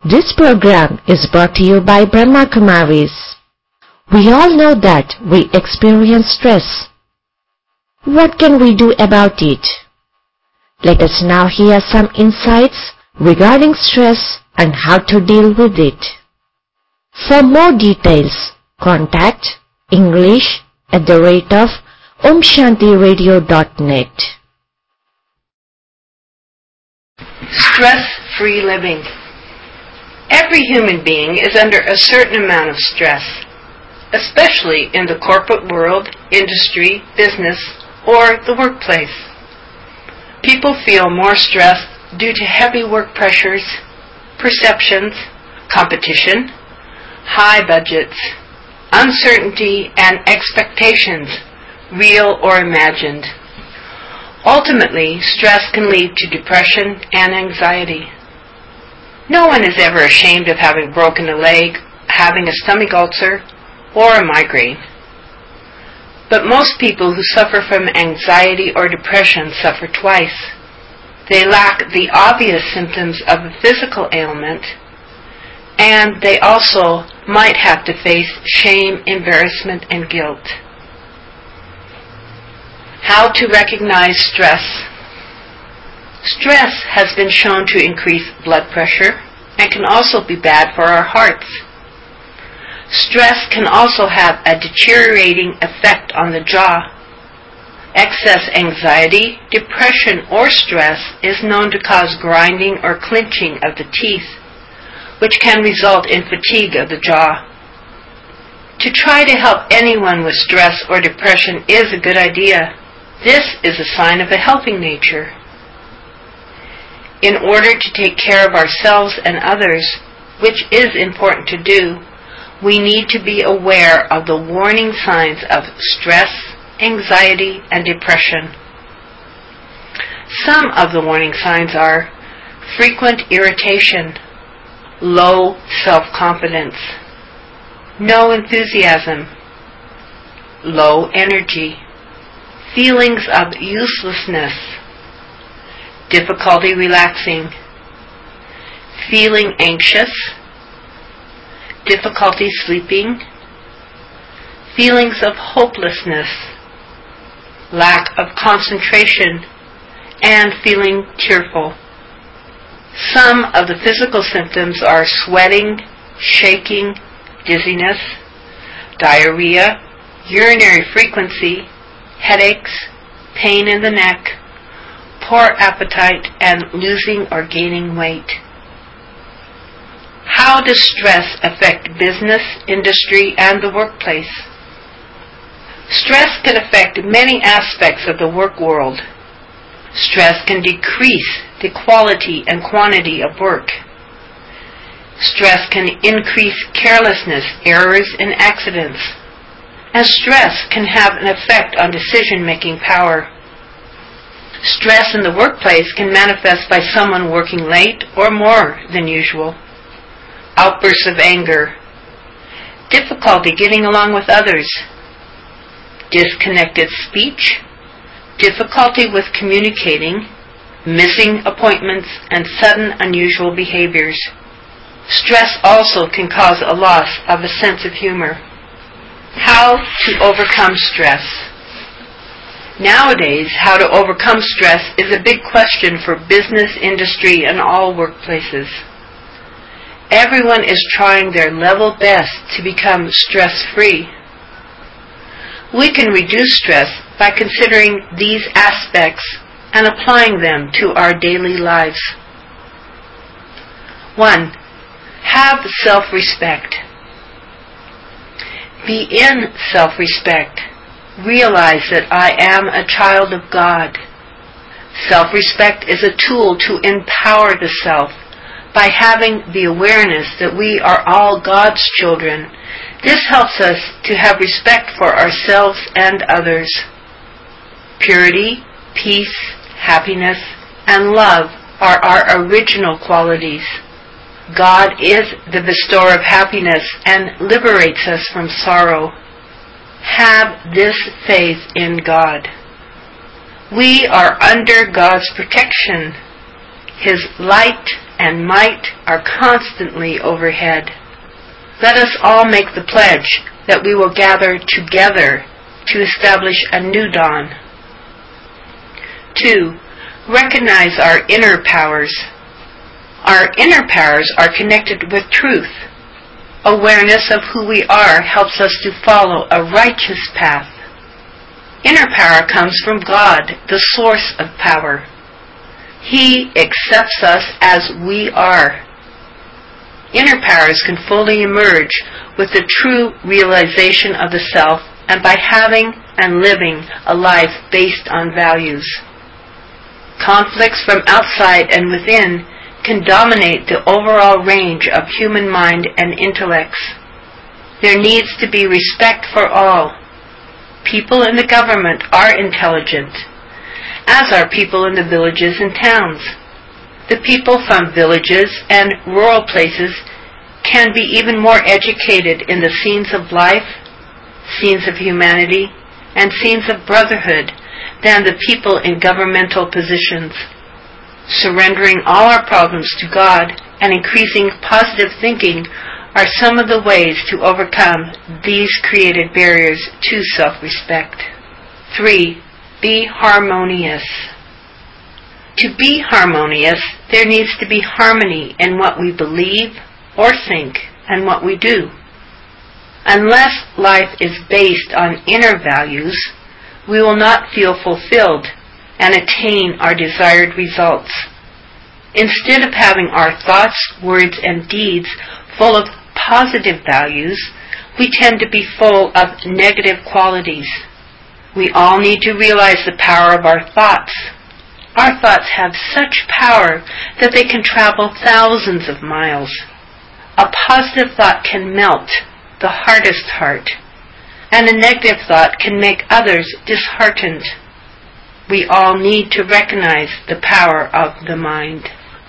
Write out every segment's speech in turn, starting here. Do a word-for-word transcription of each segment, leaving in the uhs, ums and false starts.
This program is brought to you by Brahma Kumaris. We all know that we experience stress. What can we do about it? Let us now hear some insights regarding stress and how to deal with it. For more details, contact English at the rate of om shanti radio dot net. Stress-free living. Every human being is under a certain amount of stress, especially in the corporate world, industry, business, or the workplace. People feel more stressed due to heavy work pressures, perceptions, competition, high budgets, uncertainty, and expectations, real or imagined. Ultimately, stress can lead to depression and anxiety. No one is ever ashamed of having broken a leg, having a stomach ulcer, or a migraine. But most people who suffer from anxiety or depression suffer twice. They lack the obvious symptoms of a physical ailment, and they also might have to face shame, embarrassment, and guilt. How to recognize stress. Stress has been shown to increase blood pressure and can also be bad for our hearts. Stress can also have a deteriorating effect on the jaw. Excess anxiety, depression, or stress is known to cause grinding or clenching of the teeth, which can result in fatigue of the jaw. To try to help anyone with stress or depression is a good idea. This is a sign of a helping nature. In order to take care of ourselves and others, which is important to do, we need to be aware of the warning signs of stress, anxiety, and depression. Some of the warning signs are frequent irritation, low self-confidence, no enthusiasm, low energy, feelings of uselessness, difficulty relaxing, feeling anxious, difficulty sleeping, feelings of hopelessness, lack of concentration, and feeling tearful. Some of the physical symptoms are sweating, shaking, dizziness, diarrhea, urinary frequency, headaches, pain in the neck, poor appetite, and losing or gaining weight. How does stress affect business, industry, and the workplace? Stress can affect many aspects of the work world. Stress can decrease the quality and quantity of work. Stress can increase carelessness, errors, and accidents. And stress can have an effect on decision-making power. Stress in the workplace can manifest by someone working late or more than usual. Outbursts of anger, difficulty getting along with others, disconnected speech, difficulty with communicating, missing appointments, and sudden unusual behaviors. Stress also can cause a loss of a sense of humor. How to overcome stress. Nowadays, how to overcome stress is a big question for business, industry, and all workplaces. Everyone is trying their level best to become stress-free. We can reduce stress by considering these aspects and applying them to our daily lives. One, have self-respect. Be in self-respect. Realize that I am a child of God. Self-respect is a tool to empower the self by having the awareness that we are all God's children. This helps us to have respect for ourselves and others. Purity, peace, happiness, and love are our original qualities. God is the bestower of happiness and liberates us from sorrow. Have this faith in God. We are under God's protection. His light, and might are constantly overhead. Let us all make the pledge that we will gather together to establish a new dawn. Two, recognize our inner powers. Our inner powers are connected with truth. Awareness of who we are helps us to follow a righteous path. Inner power comes from God, the source of power. He accepts us as we are. Inner powers can fully emerge with the true realization of the self and by having and living a life based on values. Conflicts from outside and within can dominate the overall range of human mind and intellects. There needs to be respect for all. People in the government are intelligent, as are people in the villages and towns. The people from villages and rural places can be even more educated in the scenes of life, scenes of humanity, and scenes of brotherhood than the people in governmental positions. Surrendering all our problems to God and increasing positive thinking are some of the ways to overcome these created barriers to self-respect. Three, be harmonious. To be harmonious, there needs to be harmony in what we believe or think and what we do. Unless life is based on inner values, we will not feel fulfilled and attain our desired results. Instead of having our thoughts, words, and deeds full of positive values, we tend to be full of negative qualities. We all need to realize the power of our thoughts. Our thoughts have such power that they can travel thousands of miles. A positive thought can melt the hardest heart, and a negative thought can make others disheartened. We all need to recognize the power of the mind.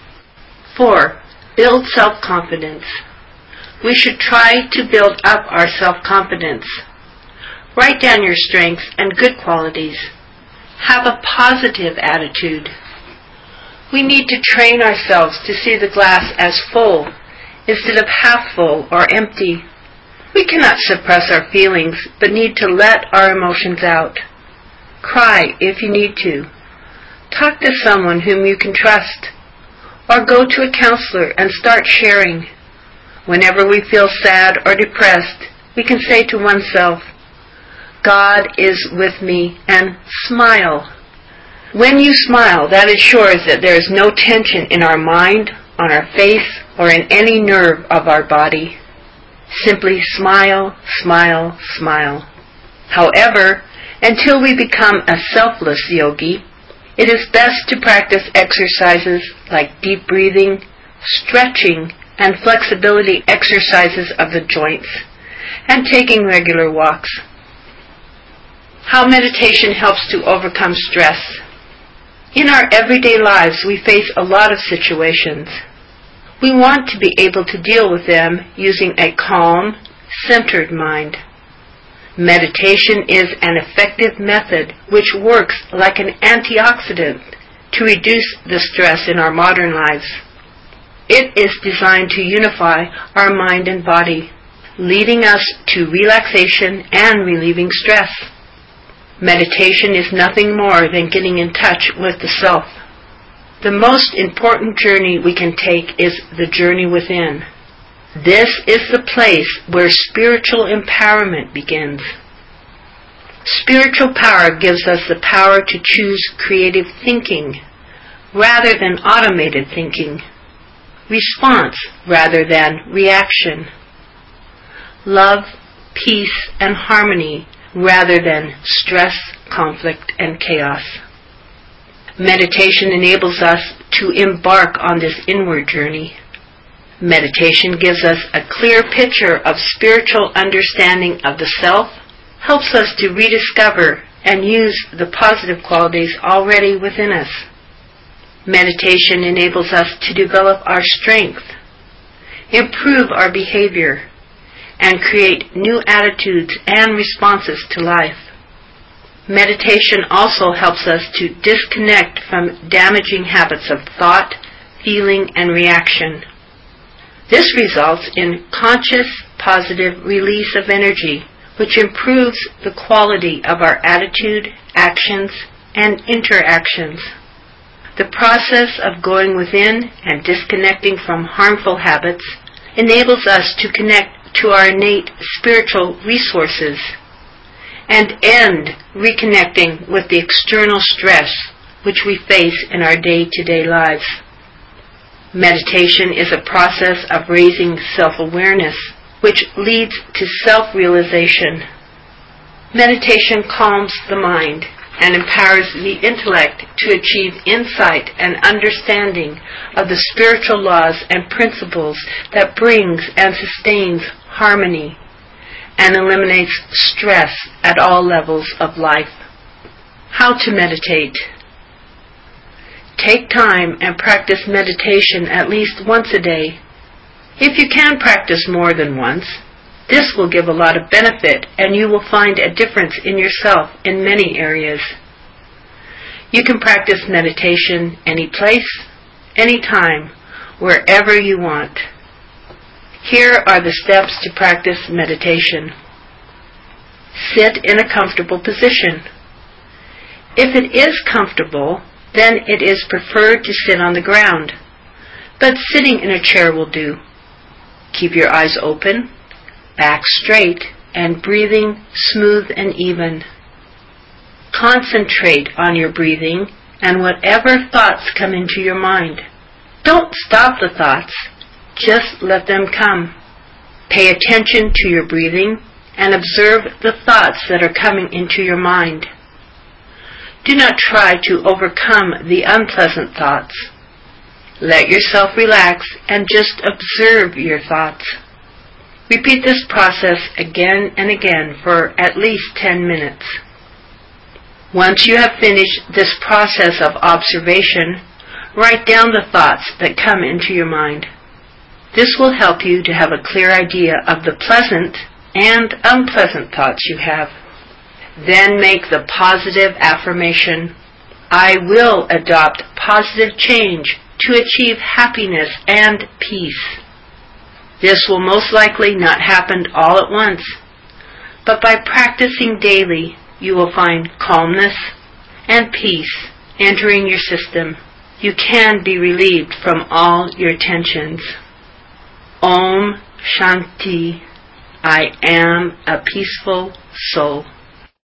Four, build self-confidence. We should try to build up our self-confidence. Write down your strengths and good qualities. Have a positive attitude. We need to train ourselves to see the glass as full instead of half full or empty. We cannot suppress our feelings, but need to let our emotions out. Cry if you need to. Talk to someone whom you can trust. Or go to a counselor and start sharing. Whenever we feel sad or depressed, we can say to oneself, God is with me, and smile. When you smile, that assures that there is no tension in our mind, on our face, or in any nerve of our body. Simply smile, smile, smile. However, until we become a selfless yogi, it is best to practice exercises like deep breathing, stretching, and flexibility exercises of the joints, and taking regular walks. How meditation helps to overcome stress. In our everyday lives, we face a lot of situations. We want to be able to deal with them using a calm, centered mind. Meditation is an effective method which works like an antioxidant to reduce the stress in our modern lives. It is designed to unify our mind and body, leading us to relaxation and relieving stress. Meditation is nothing more than getting in touch with the self. The most important journey we can take is the journey within. This is the place where spiritual empowerment begins. Spiritual power gives us the power to choose creative thinking rather than automated thinking, response rather than reaction, love, peace, and harmony rather than stress, conflict, and chaos. Meditation enables us to embark on this inward journey. Meditation gives us a clear picture of spiritual understanding of the self, helps us to rediscover and use the positive qualities already within us. Meditation enables us to develop our strength, improve our behavior, and create new attitudes and responses to life. Meditation also helps us to disconnect from damaging habits of thought, feeling, and reaction. This results in conscious, positive release of energy, which improves the quality of our attitude, actions, and interactions. The process of going within and disconnecting from harmful habits enables us to connect to our innate spiritual resources and end reconnecting with the external stress which we face in our day-to-day lives. Meditation is a process of raising self-awareness, which leads to self-realization. Meditation calms the mind and empowers the intellect to achieve insight and understanding of the spiritual laws and principles that brings and sustains harmony and eliminates stress at all levels of life. How to meditate? Take time and practice meditation at least once a day. If you can practice more than once, this will give a lot of benefit and you will find a difference in yourself in many areas. You can practice meditation any place, any time, wherever you want. Here are the steps to practice meditation. Sit in a comfortable position. If it is comfortable, then it is preferred to sit on the ground, but sitting in a chair will do. Keep your eyes open, back straight, and breathing smooth and even. Concentrate on your breathing and whatever thoughts come into your mind. Don't stop the thoughts, just let them come. Pay attention to your breathing and observe the thoughts that are coming into your mind. Do not try to overcome the unpleasant thoughts. Let yourself relax and just observe your thoughts. Repeat this process again and again for at least ten minutes. Once you have finished this process of observation, write down the thoughts that come into your mind. This will help you to have a clear idea of the pleasant and unpleasant thoughts you have. Then make the positive affirmation, I will adopt positive change to achieve happiness and peace. This will most likely not happen all at once, but by practicing daily, you will find calmness and peace entering your system. You can be relieved from all your tensions. Om Shanti. I am a peaceful soul.